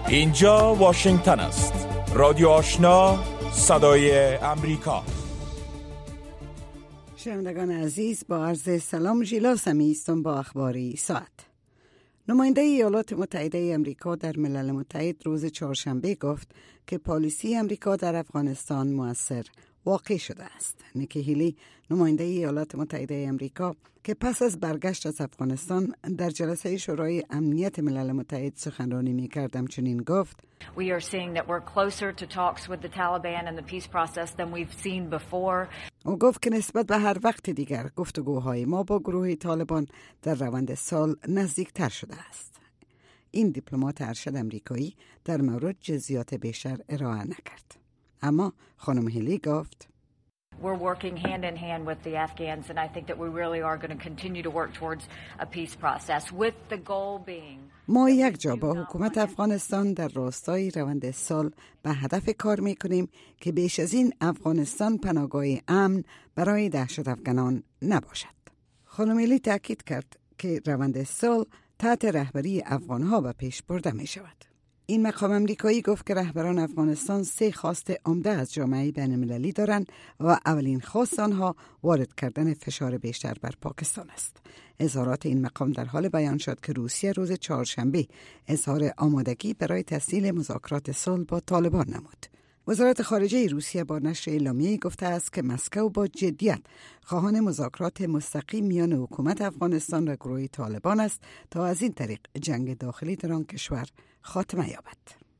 اینجا واشنگتن است. رادیو آشنا، صدای امریکا. شنوندگان عزیز، با عرض سلام، ژیلا سمی هستم با اخباری ساعت. نماینده ایالات متحده امریکا در ملل متحد روز چهارشنبه گفت که پالیسی امریکا در افغانستان مؤثر واقع شده است. نیکی هیلی، نماینده ایالات متحده امریکا که پس از برگشت از افغانستان در جلسه شورای امنیت ملل متحد سخنرانی می‌کرد، همچنین گفت: We are seeing that we're closer to talks with the Taliban and the peace process than we've seen before. او گفت که نسبت به هر وقت دیگر گفتگوهای ما با گروه طالبان در روند صلح نزدیکتر شده است. این دیپلمات ارشد امریکایی در مورد جزئیات بیشتر ارائه نکرد. اما خانم هیلی گفت: We're working hand in hand with the Afghans, and I think that we really are going to continue to work towards a peace process with the goal being ما یک جا با حکومت افغانستان در راستای روند صلح به هدف کار می‌کنیم که بیش از این افغانستان پناهگاه امن برای دهشت افغانان نباشد. خانم هیلی تاکید کرد که روند صلح تحت رهبری افغان‌ها به پیش برده می‌شود. این مقام امریکایی گفت که رهبران افغانستان 3 خواست عمده از جامعه بین‌المللی دارند و اولین خواست آنها وارد کردن فشار بیشتر بر پاکستان است. اظهارات این مقام در حال بیان شد که روسیه روز چهارشنبه اظهار آمادگی برای تسهیل مذاکرات صلح با طالبان نمود. وزارت خارجه روسیه با نشر اعلامیه‌ای گفته است که مسکو با جدیت خواهان مذاکرات مستقیم میان حکومت افغانستان و گروه طالبان است تا از این طریق جنگ داخلی در آن کشور خاتمه یابد.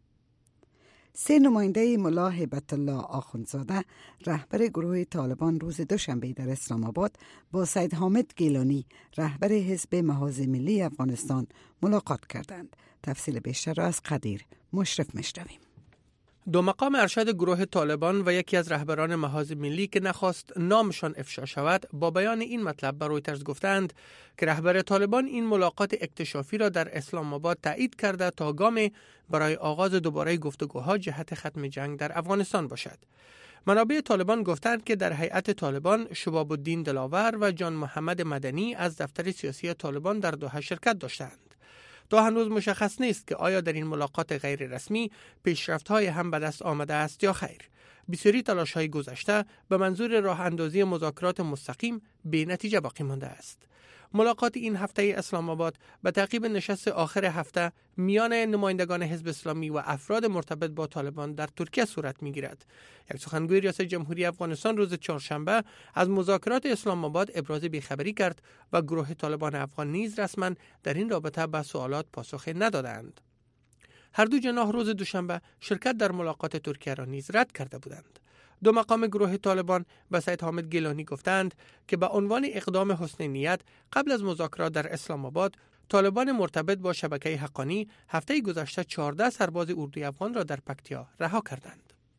3 نماینده ملا هیبت الله آخوندزاده، رهبر گروه طالبان، روز دوشنبه در اسلام آباد با سید حامد گیلانی، رهبر حزب محاذ ملی افغانستان، ملاقات کردند. تفصیل بیشتر را از قدیر مشرف میشنویم. 2 مقام ارشد گروه طالبان و یکی از رهبران محاذ ملی که نخواست نامشان افشا شود، با بیان این مطلب به رویترز گفتند که رهبر طالبان این ملاقات اکتشافی را در اسلام آباد تایید کرده تا گام برای آغاز دوباره گفتگوها جهت ختم جنگ در افغانستان باشد. منابع طالبان گفتند که در هیئت طالبان شباب الدین دلاور و جان محمد مدنی از دفتر سیاسی طالبان در دوحه شرکت داشتند. تا هنوز مشخص نیست که آیا در این ملاقات غیر رسمی پیشرفت‌های هم به دست آمده است یا خیر. بسیاری تلاش‌های گذشته به منظور راه اندازی مذاکرات مستقیم به نتیجه باقی مانده است. ملاقات این هفته اسلام آباد به تعقیب نشست آخر هفته میان نمایندگان حزب اسلامی و افراد مرتبط با طالبان در ترکیه صورت می‌گیرد. یک سخنگوی ریاست جمهوری افغانستان روز چهارشنبه از مذاکرات اسلام آباد ابراز بیخبری کرد و گروه طالبان افغان نیز رسما در این رابطه به سوالات پاسخ ندادند. هر دو جناح روز دوشنبه شرکت در ملاقات ترکیه را نیز رد کرده بودند. 2 مقام گروه طالبان به سید حامد گیلانی گفتند که به عنوان اقدام حسن نیت قبل از مذاکرات در اسلام آباد، طالبان مرتبط با شبکه حقانی هفته گذشته 14 سرباز اردوی افغان را در پکتیا رها کردند.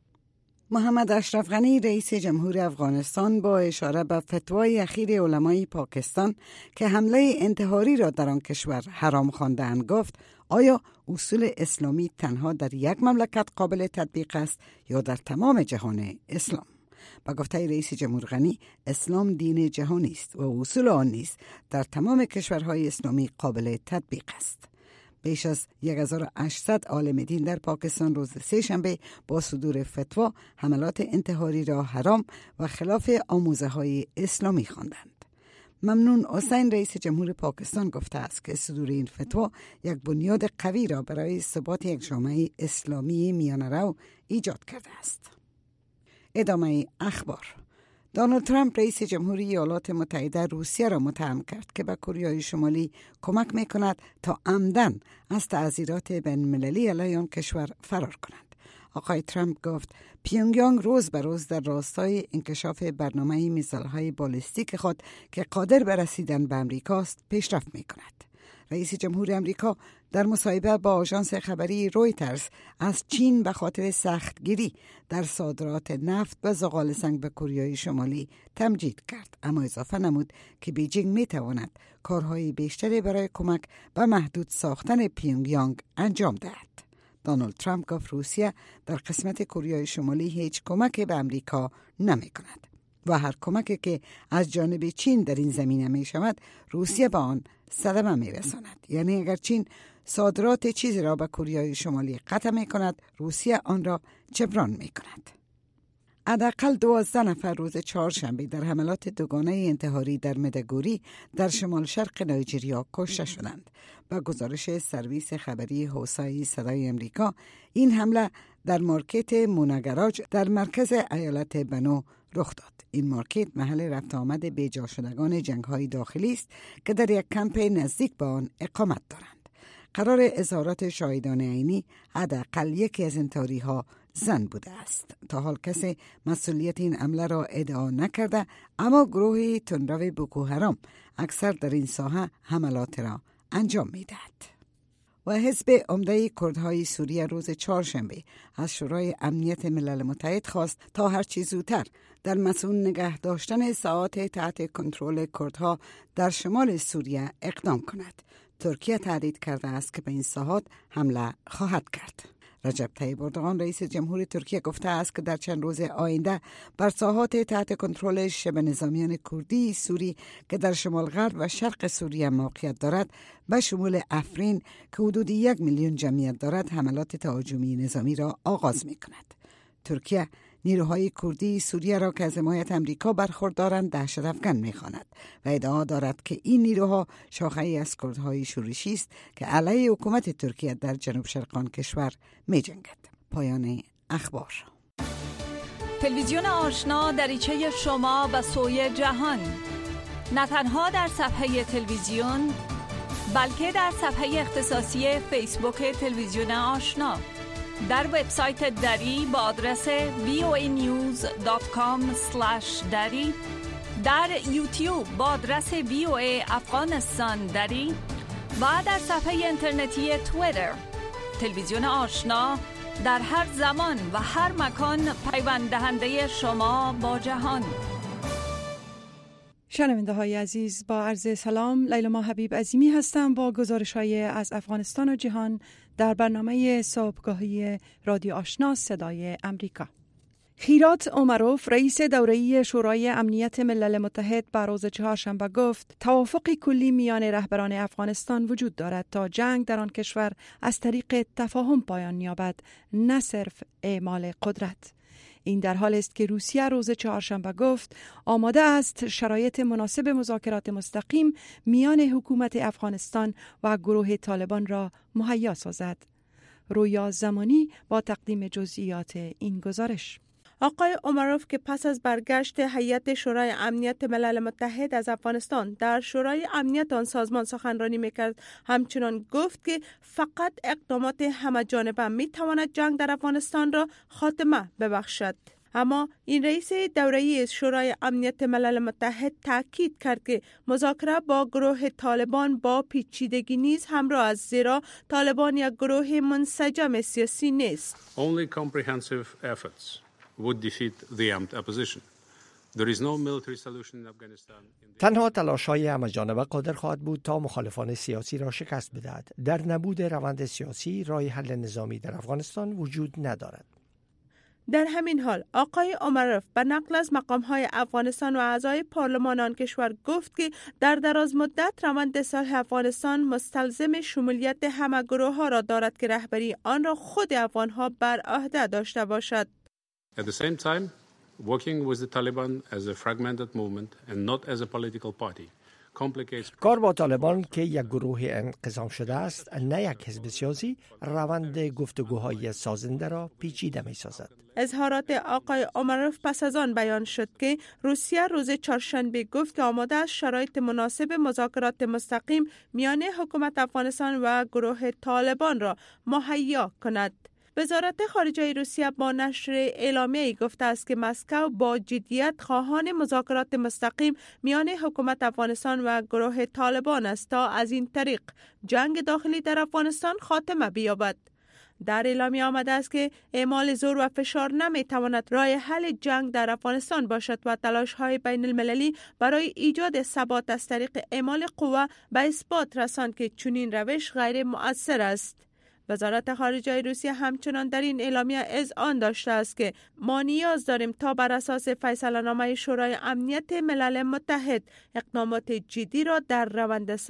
محمد اشرف غنی، رئیس جمهور افغانستان، با اشاره به فتوای اخیر علمای پاکستان که حمله انتحاری را در آن کشور حرام خواندند، گفت: آیا اصول اسلامی تنها در یک مملکت قابل تطبیق است یا در تمام جهان اسلام؟ با گفته رئیس جمهور غنی، اسلام دین جهانی است و اصول آن نیز در تمام کشورهای اسلامی قابل تطبیق است. بیش از 1800 عالم دین در پاکستان روز سه‌شنبه با صدور فتوا حملات انتحاری را حرام و خلاف آموزه‌های اسلامی خواندند. ممنون حسین، رئیس جمهور پاکستان، گفته است که صدور این فتوا یک بنیاد قوی را برای ثبات یک جامعه اسلامی میانه‌رو ایجاد کرده است. ادامه اخبار. دونالد ترامپ، رئیس جمهوری ایالات متحده، روسیه را متهم کرد که به کره شمالی کمک می‌کند تا عمدن از تعزیرات بین‌المللی علیه آن کشور فرار کنند. آقای ترامپ گفت پیونگیانگ روز به روز در راستای انکشاف برنامه میزایل‌های بالستیک خود که قادر به رسیدن به امریکاست پیشرفت می‌کند. رئیس جمهور امریکا در مصاحبه با آژانس خبری رویترز از چین به خاطر سختگیری در صادرات نفت و زغال سنگ به کره شمالی تمجید کرد، اما اضافه نمود که بیجینگ می‌تواند کارهای بیشتری برای کمک به محدود ساختن پیونگیانگ انجام دهد. دونالد ترامپ گفت روسیه در قسمت کره شمالی هیچ کمکی به امریکا نمی کند و هر کمکی که از جانب چین در این زمینه می شود روسیه با آن صدمه می‌رساند. یعنی اگر چین صادرات چیزی را به کره شمالی قطع می‌کند، روسیه آن را جبران می‌کند. حداقل 12 نفر روز چهارشنبه در حملات دوگانه انتحاری در مدگوری در شمال شرق نایجریا کشته شدند. با گزارش سرویس خبری حوصای صدای امریکا، این حمله در مارکت موناگراج در مرکز ایالت بنو رخ داد. این مارکت محل رفت آمد بیجا شدگان جنگ‌های داخلی است که در یک کمپ نزدیک به آن اقامت دارند. قرار اظهارات شاهدان عینی، حداقل یکی از انتحاری‌ها زن بوده است. تا حال کسی مسئولیت این حمله را ادعا نکرده، اما گروه تندرو بوکو حرام اکثر در این ساحه حملات را انجام می‌دهد. و حزب عمده کردهای سوریه روز چهارشنبه از شورای امنیت ملل متحد خواست تا هرچی زودتر در مسئول نگه داشتن ساحات تحت کنترل کردها در شمال سوریه اقدام کند. ترکیه تهدید کرده است که به این ساحات حمله خواهد کرد. رجب طیب اردوغان رئیس جمهور ترکیه گفته است که در چند روز آینده بر ساحات تحت کنترل شبه نظامیان کردی سوری که در شمال غرب و شرق سوریه موقعیت دارد به شمول افرین که حدود 1 میلیون جمعیت دارد حملات تهاجمی نظامی را آغاز می کند. ترکیه نیروهای کردی سوریه را که از حمایت امریکا برخوردارند دهشت‌افکن می‌خواند و ادعا دارد که این نیروها شاخه‌ای از کردهای شورشی است که علیه حکومت ترکیه در جنوب شرق آن کشور می‌جنگد. پایان اخبار. تلویزیون آشنا دریچه شما به سوی جهان، نه تنها در صفحه تلویزیون بلکه در صفحه اختصاصی فیسبوک تلویزیون آشنا، در وبسایت دری با آدرس voanews.com/dari، در یوتیوب با آدرس VOA افغانستان دری و در صفحه اینترنتی توییتر. تلویزیون آشنا در هر زمان و هر مکان پیوند دهنده شما با جهان. شنونده های عزیز، با عرض سلام، لیلا حبیب عظیمی هستم با گزارش های از افغانستان و جهان در برنامه صبحگاهی رادیو آشنا صدای امریکا. خیرات عمروف رئیس دوره‌ای شورای امنیت ملل متحد بر روز چهارشنبه گفت توافق کلی میان رهبران افغانستان وجود دارد تا جنگ در آن کشور از طریق تفاهم پایان یابد، نه صرف اعمال قدرت. این در حال است که روسیه روز چهارشنبه گفت آماده است شرایط مناسب مذاکرات مستقیم میان حکومت افغانستان و گروه طالبان را مهیا سازد. رویا زمانی با تقدیم جزئیات این گزارش. آقای عمروف که پس از برگشت هیئت شورای امنیت ملل متحد از افغانستان در شورای امنیت آن سازمان سخنرانی میکرد، همچنان گفت که فقط اقدامات همه‌جانبه میتواند جنگ در افغانستان را خاتمه ببخشد. اما این رئیس دوره‌ای شورای امنیت ملل متحد تاکید کرد که مذاکره با گروه طالبان با پیچیدگی نیز همراه است، زیرا طالبان یک گروه منسجم سیاسی نیست. Only comprehensive efforts would defeat the armed opposition. There is no military solution in Afghanistan. تنها تلاش‌های همه‌جانبه قادر خواهد بود تا مخالفان سیاسی را شکست بدهد. در نبود روند سیاسی راه حل نظامی در افغانستان وجود ندارد. در همین حال آقای عمروف به نقل از مقام‌های افغانستان و اعضای پارلمان آن کشور گفت که در دراز مدت روند صلح افغانستان مستلزم شمولیت همه گروه‌ها را دارد که رهبری آن را خود افغان‌ها بر عهده داشته باشد. At the same time, working with the Taliban as a fragmented movement and not as a political party complicates. کار با طالبان که یک گروه انقسام شده است، نه یک حزب سیاسی، روند گفتگوهای سازنده را پیچیده می‌سازد. اظهارات آقای عمروف پس از آن بیان شد که روسیه روز چهارشنبه گفت که آماده است شرایط مناسب مذاکرات مستقیم میان حکومت افغانستان و گروه طالبان را مهیا کند. وزارت خارجه روسیه با نشر اعلامیه‌ای گفته است که مسکو با جدیت خواهان مذاکرات مستقیم میان حکومت افغانستان و گروه طالبان است تا از این طریق جنگ داخلی در افغانستان خاتمه بیابد. در اعلامیه آمده است که اعمال زور و فشار نمیتواند راه حل جنگ در افغانستان باشد و تلاش‌های بین المللی برای ایجاد ثبات از طریق اعمال قوه به اثبات رساند که چنین روش غیر مؤثر است. وزارت خارجه روسیه همچنان در این اعلامیه اذعان داشته است که ما نیاز داریم تا بر اساس فیصله‌نامه شورای امنیت ملل متحد اقدامات جدی را در روند صلح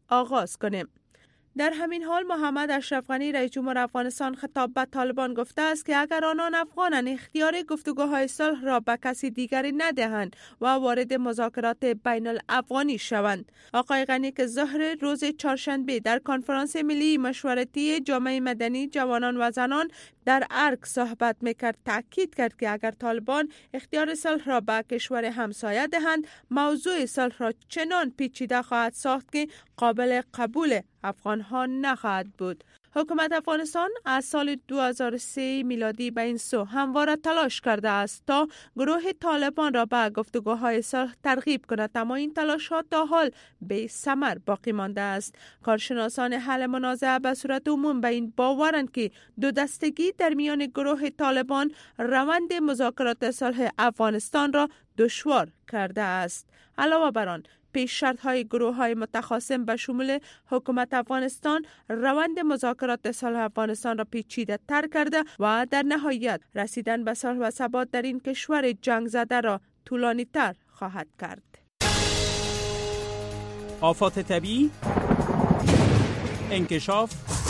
آغاز کنیم. در همین حال محمد اشرف غنی رئیس جمهور افغانستان خطاب به طالبان گفته است که اگر آنان افغانان اختیار گفتگوهای صلح را به کسی دیگری ندهند و وارد مذاکرات بین الافغانی شوند. آقای غنی که ظهر روز چهارشنبه در کنفرانس ملی مشورتی جامعه مدنی جوانان و زنان در ارگ صحبت میکرد تاکید کرد که اگر طالبان اختیار صلح را به کشور همسایه دهند موضوع صلح را چنان پیچیده خواهد ساخت که قابل قبول افغانها نخواهد بود. حکومت افغانستان از سال 2003 میلادی به این سو همواره تلاش کرده است تا گروه طالبان را به گفتگوهای صلح ترغیب کند، اما این تلاش ها تا حال بی ثمر باقی مانده است. کارشناسان حل منازعه به صورت عموم به این باورند که دو دستگی در میان گروه طالبان روند مذاکرات صلح افغانستان را دشوار کرده است. علاوه بر آن پیش شرط های گروه های متخاصم به شمول حکومت افغانستان روند مذاکرات صلح افغانستان را پیچیده تر کرده و در نهایت رسیدن به صلح و ثبات در این کشور جنگ زده را طولانی تر خواهد کرد. آفات طبیعی، انکشاف،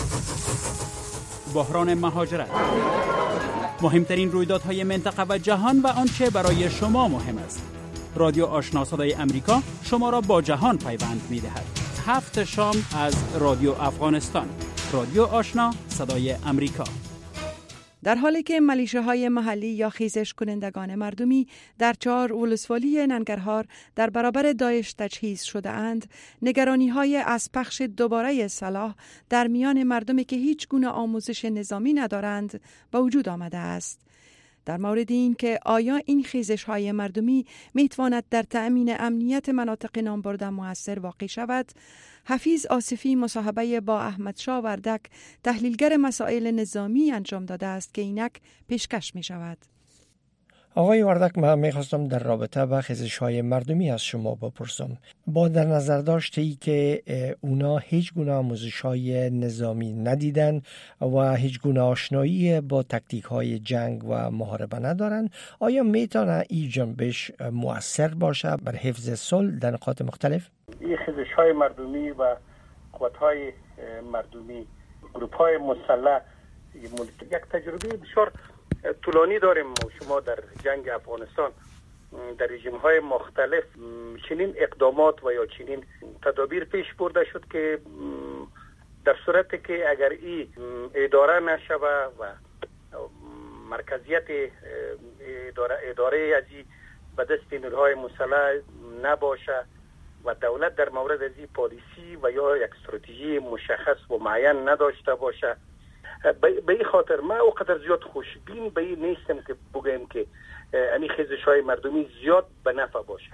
بحران مهاجرت، مهمترین رویدادهای منطقه و جهان و آنچه برای شما مهم است. رادیو آشنا صدای امریکا شما را با جهان پیوند می دهد. 7 شام از رادیو افغانستان. رادیو آشنا صدای امریکا. در حالی که ملیشه‌های محلی یا خیزش کنندگان مردمی در 4 ولسوالی ننگرهار در برابر داعش تجهیز شده اند، نگرانی‌های از پخش دوباره سلاح در میان مردمی که هیچ گونه آموزش نظامی ندارند به وجود آمده است. در مورد این که آیا این خیزش‌های مردمی میتواند در تأمین امنیت مناطق نامبرده مؤثر واقع شود، حفیظ آصفی مصاحبه با احمد شاه وردک تحلیلگر مسائل نظامی انجام داده است که اینک پیشکش می شود. آقای وردک، من میخواستم در رابطه با خیزش‌های مردمی از شما بپرسم. با در نظر داشته که اونا هیچ گونه آموزش‌های نظامی ندیدن و هیچ گونه آشنایی با تکتیک‌های جنگ و محاربه ندارن، آیا میتونه این جنبش مؤثر باشه بر حفظ صلح در نقاط مختلف؟ این خیزش‌های مردمی و قوت‌های مردمی، گروپ‌های مسلح یک تجربه بسیار طولانی داریم. شما در جنگ افغانستان در رژیم‌های مختلف چنین اقدامات و یا چنین تدابیر پیش برده شد که در صورتی که اگر این اداره نشود و مرکزیت اداره از این به دست نیروهای مسلح نباشه و دولت در مورد از این پالیسی و یا یک استراتژی مشخص و معین نداشته باشه، به این خاطر من اوقدر زیاد خوشبین به این نیستم که بگم که این خیزش‌های مردمی زیاد به نفع باشه.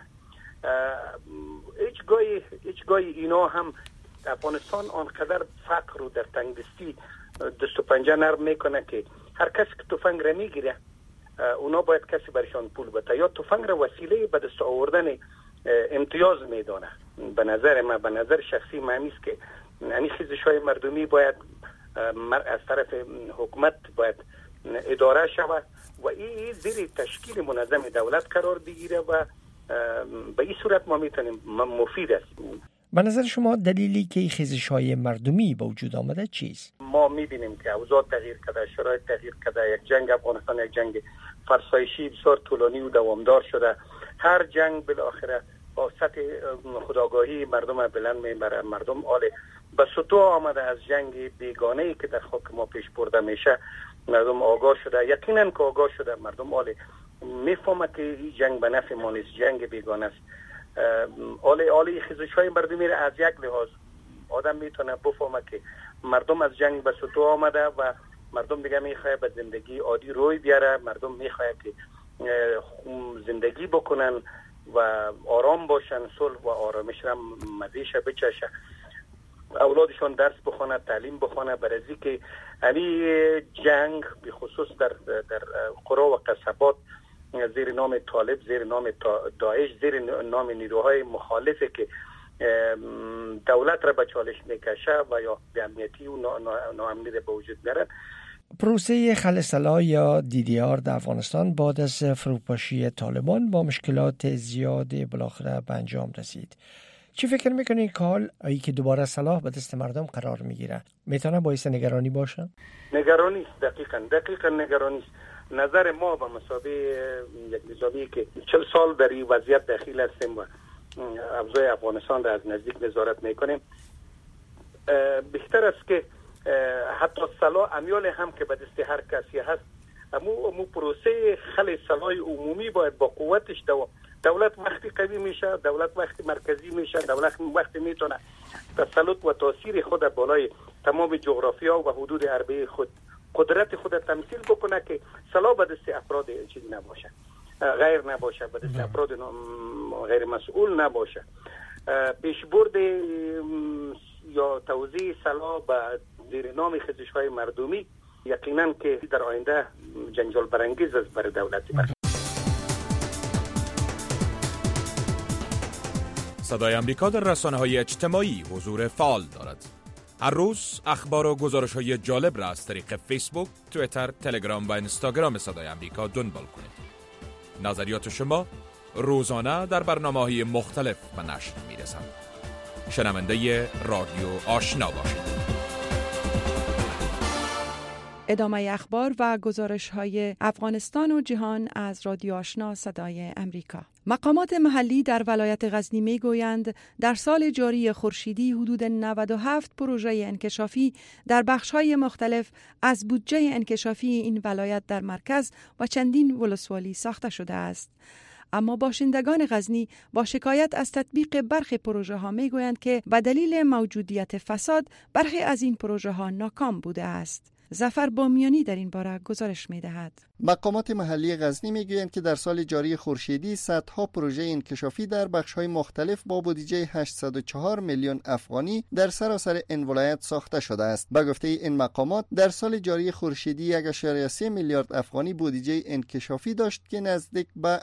هیچ گاهی اینا هم افغانستان آنقدر فقر رو در تنگدستی دست و پنجه نرم میکنه که هر کس که تفنگ را میگیره اونا باید کسی برشان پول بده یا تفنگ را وسیله به دست آوردن امتیاز میدانه. به نظر شخصی من است که این خیزش‌های مردمی باید از طرف حکومت باید اداره شود و این زیر تشکیل منظم دولت قرار بگیره و به این صورت ما میتونیم مفید است. به نظر شما دلیلی که خیزش‌های مردمی به وجود آمده چیست؟ ما میبینیم که اوضاع تغییر کرده، شرایط تغییر کرده. یک جنگ افغانستان یک جنگ فرسایشی بسیار طولانی و دوامدار شده. هر جنگ بالاخره با سطح خودآگاهی مردم بلند میبره. مردم به سطوح آمده از جنگ بیگانه‌ای که در خاک ما پیش برده میشه. مردم آگاه شده، یقینا که آگاه شده. مردم میفهمه که این جنگ به نفع ما نیست، جنگ بیگانه است. خیزش‌های مردمی را از یک لحاظ آدم میتونه بفهمه که مردم از جنگ به سطوح آمده و مردم دیگه میخواد به زندگی عادی روی بیاره. مردم میخواد که زندگی بکنن و آرام باشن، صلح و آرامش را مزیش بچشه، اولادشان درس بخونه، تعلیم بخونه، برای که این جنگ به خصوص در قرى و قصبات زیر نام طالب، زیر نام داعش، زیر نام نیروهای مخالفه که دولت را به چالش میکشه و یا بی‌امنیتی و ناامنیت به وجود میارن. پروسه خلع سلاح یا DDR در افغانستان بعد از فروپاشی طالبان با مشکلات زیاد بالاخره به انجام رسید. چی فکر میکنید که حال ای که دوباره سلاح به دست مردم قرار میگیره میتونه باعث نگرانی باشه؟ نگرانی است، دقیقاً نگرانی است. نظر ما به مثابه یک نظامی که 40 سال در این وضعیت داخل هستیم و اوضاع افغانستان را از نزدیک نظارت میکنیم، بهتر است که حتی سلاح امیال هم که به دست هر کسی هست، امو پروسه خل سلاح عمومی باید با قوتش دولت وقتی قوی میشه، دولت وقتی مرکزی میشه، دولت وقتی میتونه تسلط و تاثیر خود بالای تمام جغرافیا و حدود عربه خود قدرت خود تمثیل بکنه که سلاح به دست افراد چیزی نباشه، غیر نباشه، به دست افراد غیر مسئول نباشه. پیشبرد یا توزیع سلاح به زیر نام خیزش‌های مردمی یقینا که در آینده جنجال برانگیز است برای دولت. صدای امریکا در رسانه‌های اجتماعی حضور فعال دارد. هر روز اخبار و گزارش‌های جالب را از طریق فیسبوک، توییتر، تلگرام و اینستاگرام صدای امریکا دنبال کنید. نظریات شما روزانه در برنامه‌های مختلف به نشر می‌رسند. شنونده رادیو آشنا باشید. ادامه اخبار و گزارش‌های افغانستان و جهان از رادیو آشنا صدای امریکا. مقامات محلی در ولایت غزنی می‌گویند در سال جاری خورشیدی حدود 97 پروژه انکشافی در بخش‌های مختلف از بودجه انکشافی این ولایت در مرکز و چندین ولسوالی ساخته شده است. اما باشندگان غزنی با شکایت از تطبیق برخی پروژه ها می گویند که به دلیل موجودیت فساد برخی از این پروژه ها ناکام بوده است. ظفر بامیانی در این باره گزارش می دهد. مقامات محلی غزنی میگویند که در سال جاری خورشیدی صدها پروژه انکشافی در بخش‌های مختلف با بودجه 804 میلیون افغانی در سراسر این ولایت ساخته شده است. به گفته این مقامات در سال جاری خورشیدی 1.3 میلیارد افغانی بودجه انکشافی داشت که نزدیک به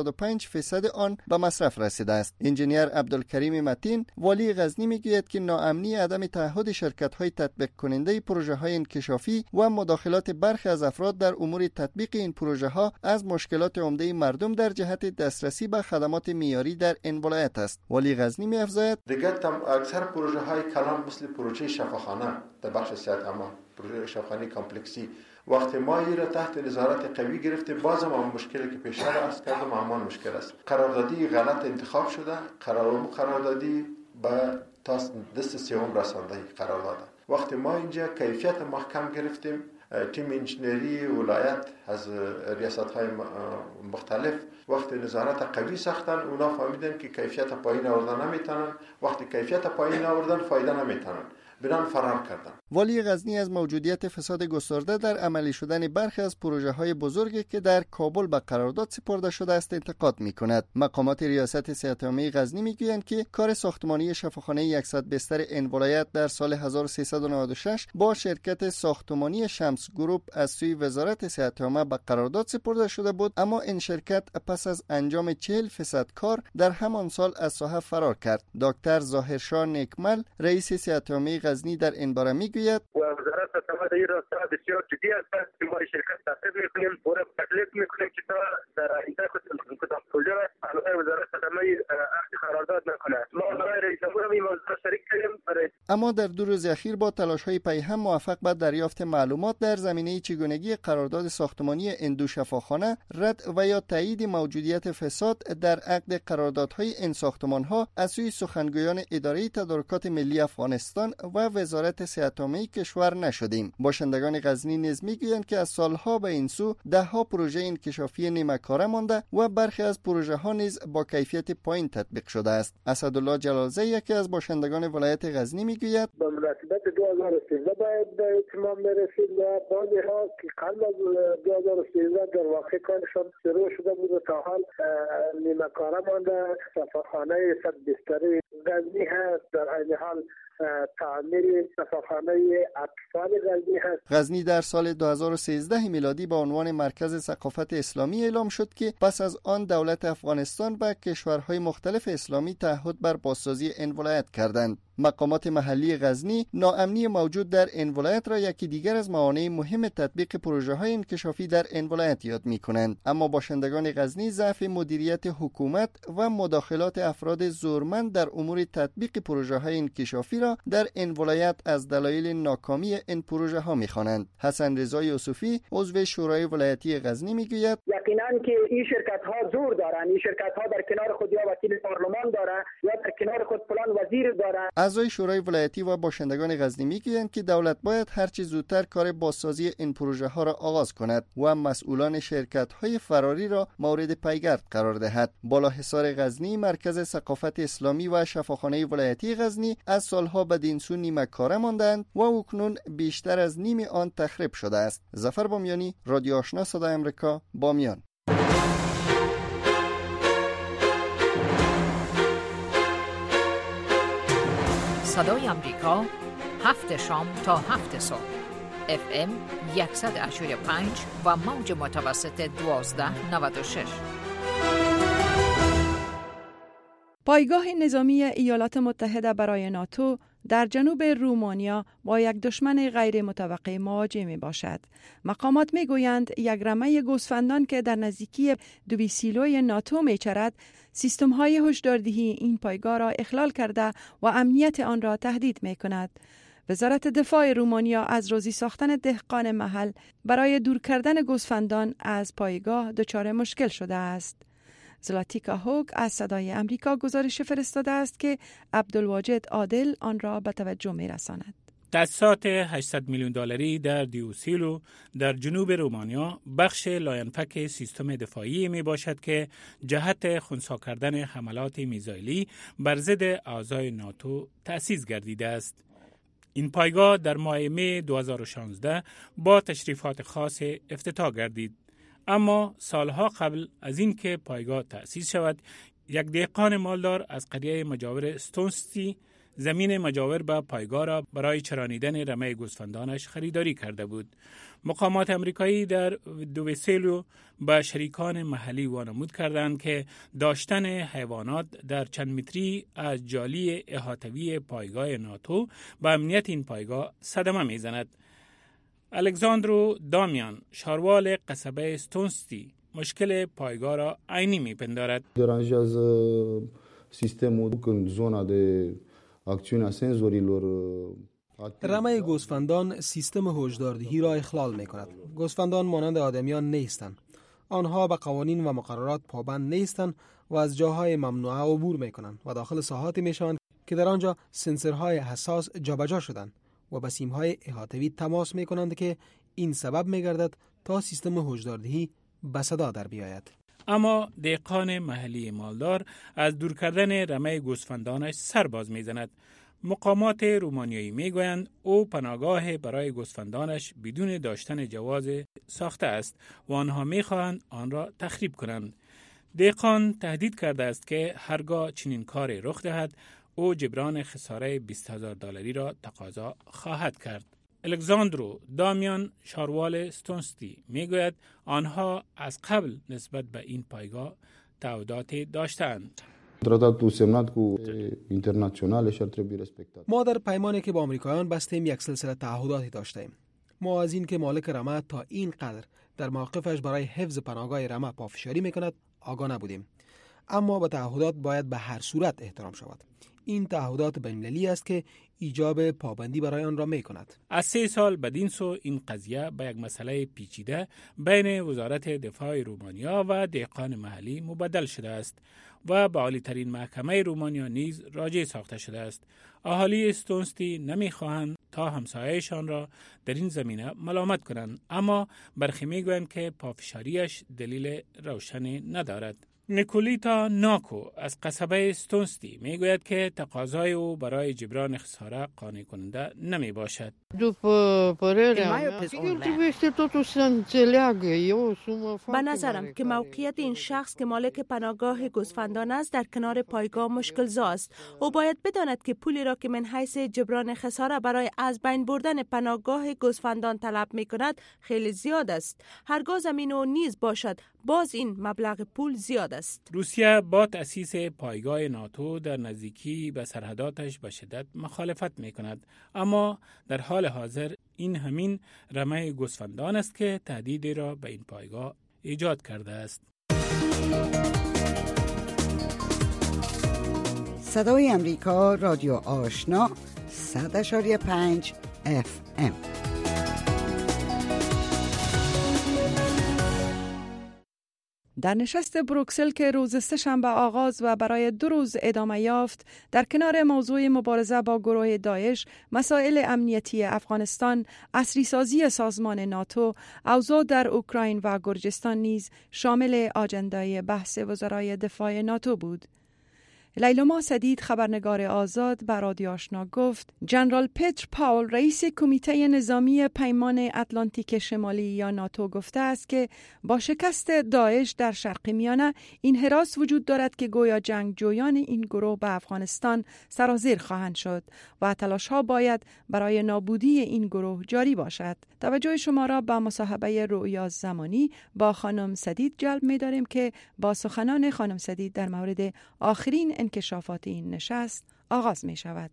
75% آن به مصرف رسیده است. انجینیر عبدالکریم متین والی غزنی میگوید که ناامنی عدم تعهد شرکت‌های تطبیق کننده پروژه‌های انکشافی و مداخلات برخی از افراد در امور تطبیق این پروژه ها از مشکلات عمده مردم در جهت دسترسی به خدمات معیاری در این ولایت است. ولی غزنی می‌افزاید دیگر اکثر پروژه های کلان مثل پروژه شفاخانه در بخش صحت عامه، پروژه شفاخانه کمپلکسی، وقتی ما این را تحت نظارت قوی گرفتیم بازم هم مشکلی که پیش است کردم همان مشکل است. قراردادی غلط انتخاب شده، قراردادی به دست سوم رسانده قرارداد. وقتی ما اینجا کیفیت محکم گرفتیم، تیم انجینری ولایت از ریاست‌های مختلف وقتی نظارت قوی ساختن، اونا فهمیدن که کیفیت پایین آوردن نمیتونن، وقتی کیفیت پایین آوردن فایده نمیتونن، بنان فرار کردن. والی غزنی از موجودیت فساد گسترده در عملی شدن برخی از پروژه‌های بزرگی که در کابل به قرارداد سپرده شده است انتقاد می‌کند. مقامات ریاست صحت عامه غزنی می‌گویند که کار ساختمانی شفاخانه 100 بستر این ولایت در سال 1396 با شرکت ساختمانی شمس گروپ از سوی وزارت صحت عامه به قرارداد سپرده شده بود، اما این شرکت پس از انجام 40% کار در همان سال از ساحه فرار کرد. دکتر ظاهرشاه نیکمل رئیس صحت عامه غزنی در این باره میگوید وزارت صحت این راستا بسیار جدی است که ما شرکت تعقیب میکنیم و تکلیف میکنیم که تا در آینده کدام پروژه علاوه وزارت صحت عقد قرارداد نکنه. ما برای رئیس جمهور این موضوع شریک کردیم. اما در 2 روز اخیر با تلاش‌های پیهم موفق به دریافت معلومات در زمینه چگونگی قرارداد ساختمانی این دو شفاخانه، رد و یا تایید موجودیت فساد در عقد قراردادهای این ساختمان‌ها از سوی سخنگویان اداره تدارکات ملی افغانستان و وزارت صحت عامه کشور نشدیم. باشندگان غزنی نیز میگویند که از سالها به این سو ده‌ها پروژه انکشافی نیمه‌کاره مانده و برخی از پروژه‌ها نیز با کیفیت پایین تطبیق شده است. اسدالله جلالزی یکی از باشندگان ولایت غزنی میگوید به مناسبت 2013 باید به اتمام برسید و بعضی‌ها که قبل از 2013 در واقع کارشان شروع شده بود و تا حال نیمه‌کاره مانده. شفاخانه 100 بستری غزنی هست، در این حال تعمیر شفاخانه اطفال غزنی هست. غزنی در سال 2013 میلادی با عنوان مرکز ثقافت اسلامی اعلام شد که پس از آن دولت افغانستان و کشورهای مختلف اسلامی تعهد بر بازسازی این ولایت کردند. مقامات محلی غزنی ناامنی موجود در این ولایت را یکی دیگر از موانع مهم تطبیق پروژه‌های انکشافی در این ولایت یاد می‌کنند. اما باشندگان غزنی ضعف مدیریت حکومت و مداخلات افراد زورمند در امور تطبیق پروژه‌های انکشافی را در این ولایت از دلایل ناکامی این پروژه‌ها می‌خوانند. حسن رضا یوسفی عضو شورای ولایتی غزنی میگوید یقینا که این شرکت‌ها زور دارند، این شرکت‌ها در کنار خود یا وکیل پارلمان دارند یا در کنار خود فلان وزیر دارند. اعضای شورای ولایتی و باشندگان غزنی میگویند که دولت باید هرچه زودتر کار بازسازی این پروژه‌ها را آغاز کند و مسئولان شرکت‌های فراری را مورد پیگرد قرار دهد. بالاحصار غزنی مرکز ثقافت اسلامی و شفاخانه ولایتی غزنی از سالها بدینسو نیمه کاره ماندند و اکنون بیشتر از نیم آن تخریب شده است. ظفر بامیانی، رادیو آشنا صدای آمریکا، بامیان. صدای آمریکا 7 شام تا 7 صبح FM 185 و موج متوسط 1296. پایگاه نظامی ایالات متحده برای ناتو در جنوب رومانیا با یک دشمن غیر متوقع مواجه می باشد. مقامات می گویند یک رمه گوسفندان که در نزدیکی دویسیلوی ناتو می چرد، سیستم های هشداردهی این پایگاه را اخلال کرده و امنیت آن را تهدید می کند. وزارت دفاع رومانیا از راضی ساختن دهقان محل برای دور کردن گوسفندان از پایگاه دچار مشکل شده است. زلاتیکا هوگ از صدای امریکا گزارش فرستاده است که عبدالواجد عادل آن را به توجه می رساند. تأسیسات 800 میلیون دلاری در دیوسیلو در جنوب رومانیا بخش لاینفک سیستم دفاعی می باشد که جهت خنثی کردن حملات میزایلی بر ضد اعضای ناتو تأسیس گردیده است. این پایگاه در ماه می 2016 با تشریفات خاص افتتاح گردید. اما سالها قبل از اینکه پایگاه تأسیس شود، یک دهقان مالدار از قریه مجاور استونستی زمین مجاور به پایگاه را برای چرانیدن رمه گوسفندانش خریداری کرده بود. مقامات امریکایی در دویسیلو به شریکان محلی وانمود کردند که داشتن حیوانات در چند متری از جالی احاطوی پایگاه ناتو به امنیت این پایگاه صدمه میزند. الکساندرو دامیان، شاروال قصبه استونستی، مشکل پایگاه را عینی میپندارد. deranjează sistemul în zona de acțiune a senzorilor. رمه گوسفندان سیستم هشداردهی را اخلال میکند. گوسفندان مانند آدمیان نیستند. آنها به قوانین و مقررات پابند نیستند و از جاهای ممنوعه عبور میکنند و داخل ساحاتی میشوند که در آنجا سنسورهای حساس جابجا شدند و به سیم‌های احاطوی تماس می‌کنند که این سبب می‌گردد تا سیستم هشداردهی به صدا در بیاید. اما دهقان محلی مالدار از دور کردن رمه گوسفندانش سرباز می‌زند. مقامات رومانیایی می‌گویند او پناهگاه برای گوسفندانش بدون داشتن جواز ساخته است و آنها می‌خواهند آن را تخریب کنند. دهقان تهدید کرده است که هرگاه چنین کاری رخ دهد او جبران خساره $20,000 را تقاضا خواهد کرد. الکساندرو دامیان، شاروال استونستی، میگوید آنها از قبل نسبت به این پایگاه تعهداتی داشتند. ما در پیمانی که با آمریکایان بستیم یک سلسله تعهداتی داشتیم. ما از این که مالک رمه تا این قدر در موقفش برای حفظ پناهگاه رمه پافشاری میکند آگاه نبودیم. اما به تعهدات باید به هر صورت احترام شود. این تعهدات بین‌المللی است که ایجاب پابندی برای آن را می‌کند. از 3 سال بدین سو این قضیه به یک مسئله پیچیده بین وزارت دفاع رومانیا و دهقان محلی مبدل شده است و به عالی‌ترین محکمه رومانیا نیز راجع ساخته شده است. اهالی استونستی نمی‌خواهند تا همسایه‌شان را در این زمینه ملامت کنند، اما برخی می‌گویند که پافشاریش دلیل روشنی ندارد. نیکولیتا ناکو از قصبه استونستی میگوید که تقاضای او برای جبران خساره قانع کننده نمی باشد. به نظرم که موقعیت این شخص که مالک پناهگاه گوسفندان است در کنار پایگاه مشکل زا است. او باید بداند که پولی را که من حیث جبران خساره برای از بین بردن پناهگاه گوسفندان طلب می کند خیلی زیاد است. هرگاه زمین او نیز باشد باز این مبلغ پول زیاد است. روسیه با تأسیس پایگاه ناتو در نزدیکی به سرحداتش به شدت مخالفت می‌کند، اما در حال حاضر این همین رمه گوسفندان است که تهدیدی را به این پایگاه ایجاد کرده است. صدای امریکا، رادیو آشنا، 100.5 FM. در نشست بروکسل که روز سه‌شنبه آغاز و برای 2 روز ادامه یافت، در کنار موضوع مبارزه با گروه داعش، مسائل امنیتی افغانستان، عصری‌سازی سازمان ناتو، اوضاع در اوکراین و گرجستان نیز شامل آجندای بحث وزرای دفاع ناتو بود. لیلما سدید، خبرنگار آزاد، به رادیو آشنا گفت جنرال پتر پاول، رئیس کمیته نظامی پیمان اتلانتیک شمالی یا ناتو، گفته است که با شکست داعش در شرق میانه این هراس وجود دارد که گویا جنگجویان این گروه به افغانستان سرازیر خواهند شد و تلاش‌ها باید برای نابودی این گروه جاری باشد. توجه شما را به مصاحبه رؤیا زمانی با خانم سدید جلب می‌داریم که با سخنان خانم سدید در مورد آخرین انکشافات این نشست آغاز می شود.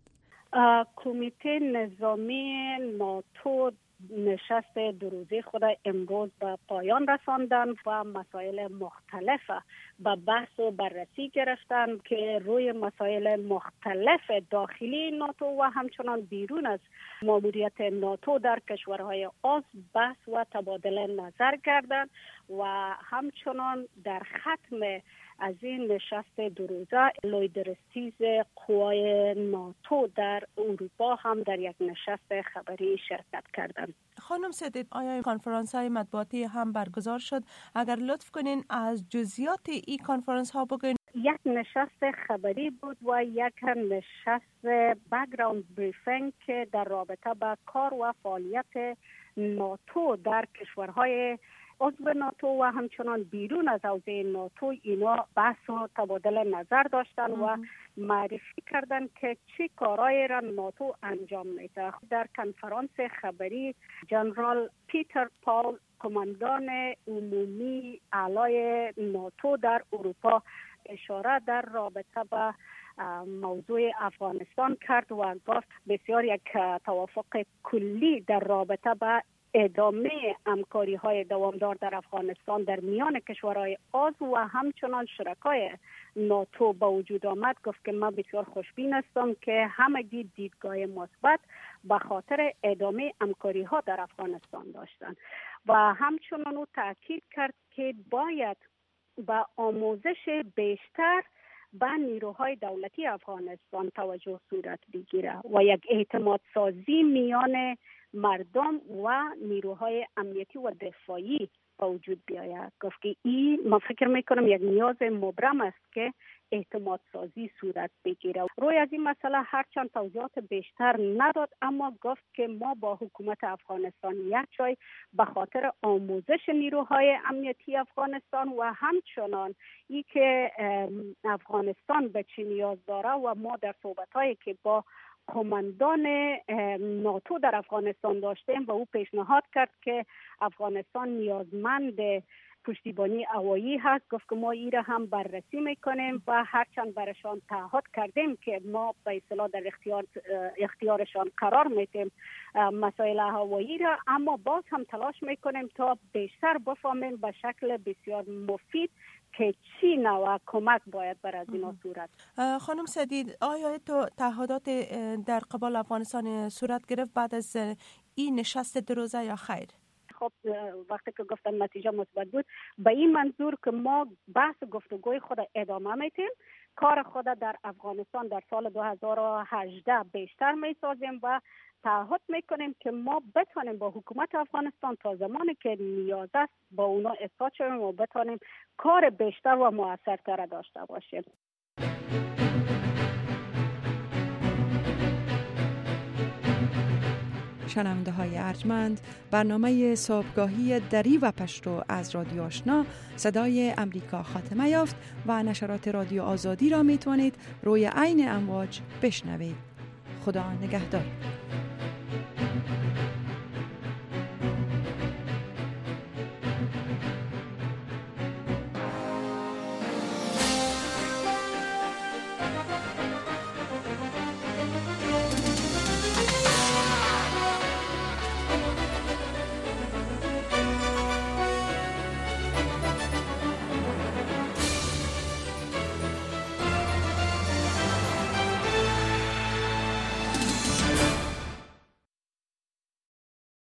کمیته نظامی ناتو نشست 2 روزه خود امروز به پایان رساندن و مسائل مختلف به بحث و بررسی گرفتن که روی مسائل مختلف داخلی ناتو و همچنان بیرون از ماموریت ناتو در کشورهای عضو بحث و تبادل نظر کردند و همچنان در ختم از این نشست 2 روزه لیدرستیز قوای ناتو در اروپا هم در یک نشست خبری شرکت کردند. خانم سدید، آیا کنفرانس های مطبوعاتی هم برگزار شد؟ اگر لطف کنین از جزئیات این کنفرانس ها بگوین. یک نشست خبری بود و یک نشست بک‌گراند بریفینگ که در رابطه با کار و فعالیت ناتو در کشورهای عضو ناتو و همچنان بیرون از حوزه ناتو اینا بحث و تبادل نظر داشتن و معرفی کردن که چه کارهای را ناتو انجام میده. در کنفرانس خبری جنرال پیتر پاول، کماندان عمومی اعلای ناتو در اروپا، اشاره در رابطه با موضوع افغانستان کرد و گفت بسیار یک توافق کلی در رابطه با ادامه همکاری های دوامدار در افغانستان در میان کشورهای عضو و همچنان شرکای ناتو با وجود آمد. گفت که من بسیار خوشبین هستم که همگی دیدگاه مثبت به خاطر ادامه همکاری ها در افغانستان داشتند و همچنان او تاکید کرد که باید با آموزش بیشتر به نیروهای دولتی افغانستان توجه صورت بگیره و یک اعتماد سازی میان مردم و نیروهای امنیتی و دفاعی به وجود بیاید. گفت که این من فکر میکنم یک نیاز مبرم است که اعتماد سازی صورت بگیره. روی از این مسئله هرچند توضیحات بیشتر نداد، اما گفت که ما با حکومت افغانستان یک جای به خاطر آموزش نیروهای امنیتی افغانستان و همچنان ای که افغانستان به چی نیاز داره و ما در صحبت‌هایی که با کماندان ناتو در افغانستان داشتیم و او پیشنهاد کرد که افغانستان نیازمند پشتیبانی هوایی هست. گفت که ما این را هم بررسی میکنیم و هرچند برشان تعهد کردیم که ما به اصطلاح در اختیارشان قرار میدیم مسائل هوایی را، اما باز هم تلاش میکنیم تا بیشتر بفهمیم به شکل بسیار مفید که چی نوع کمک باید بر از اینا صورت. خانم سدید، آیا تو تعهدات در قبال افغانستان صورت گرفت بعد از این نشست 2 روزه یا خیر؟ خب وقتی که گفتم نتیجه مثبت بود، به این منظور که ما بحث گفتگوی خود ادامه میتیم، کار خود در افغانستان در سال 2018 بیشتر میسازیم و تعهد میکنیم که ما بتانیم با حکومت افغانستان تا زمانی که نیاز است با اونا احساس شویم و بتانیم کار بیشتر و موثرتر داشته باشیم. شنونده های ارجمند، برنامه صبحگاهی دری و پشتو از رادیو آشنا صدای امریکا خاتمه یافت و نشرات رادیو آزادی را میتوانید روی عین امواج بشنوید. خدا نگهدار.